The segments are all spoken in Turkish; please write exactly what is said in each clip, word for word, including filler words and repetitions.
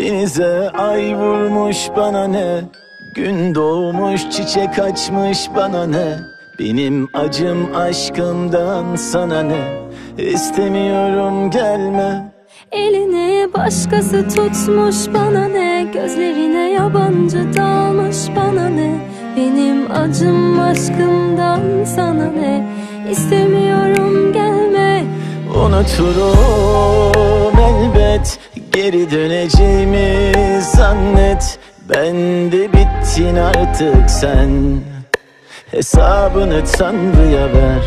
Denize ay vurmuş bana ne, gün doğmuş çiçek açmış bana ne. Benim acım aşkımdan sana ne, istemiyorum gelme. Elini başkası tutmuş bana ne, gözlerine yabancı dalmış bana ne. Benim acım aşkımdan sana ne, istemiyorum gelme. Unuturum elbet, geri döneceğimi zannet. Ben de bittin artık sen, hesabını Tanrı'ya ver.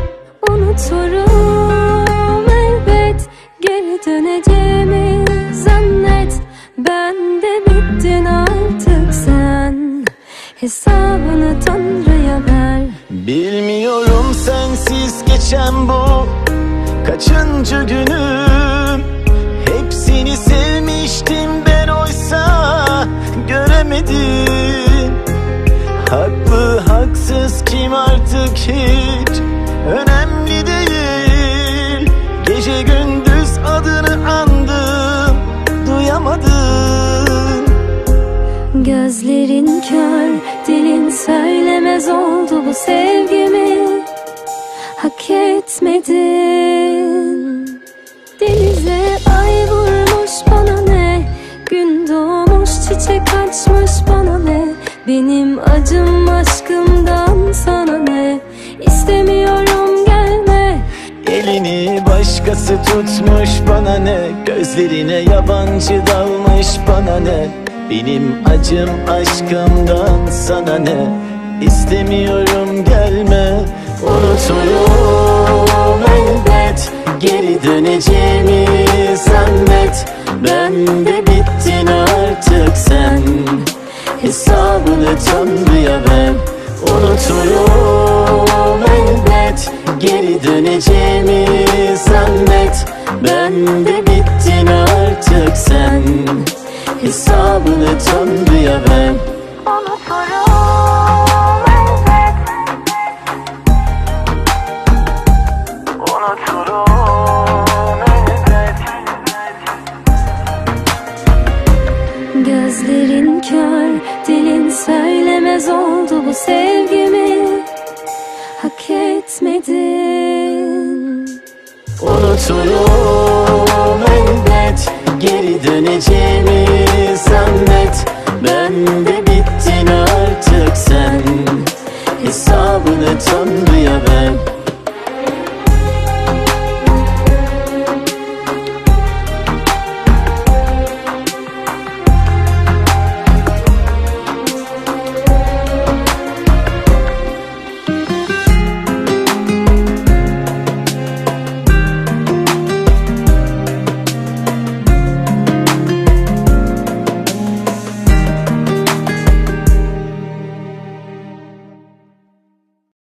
Unuturum elbet, geri döneceğimi zannet. Ben de bittin artık sen, hesabını Tanrı'ya ver. Bilmiyorum sensiz geçen bu kaçıncı günüm. Hepsini sevmiştim ben, oysa göremedim. Haklı haksız kim artık hiç önemli değil. Gece gündüz adını andım, duyamadım. Gözlerin kör, dilin söylemez oldu bu sevgimi. Hak etmedin. Denize ay vurmuş bana ne, gün doğmuş çiçek açmış bana ne. Benim acım aşkımdan sana ne, istemiyorum gelme. Elini başkası tutmuş bana ne, gözlerine yabancı dalmış bana ne. Benim acım aşkımdan sana ne, istemiyorum gelme. Unuturum elbet, geri döneceğimi zannet. Ben de bittin artık sen, hesabını Tanrı'ya ver. Unuturum elbet, geri döneceğimi zannet. Ben de bittin artık sen, hesabını Tanrı'ya ver. Unuturum elbet, Unuturum elbet. gözlerin kör, dilin söylemez oldu bu sevgimi. Hak etmedin. Unuturum elbet, geri döneceğimi zannet. Ben de bittin artık sen, hesabını Tanrı'ya ver.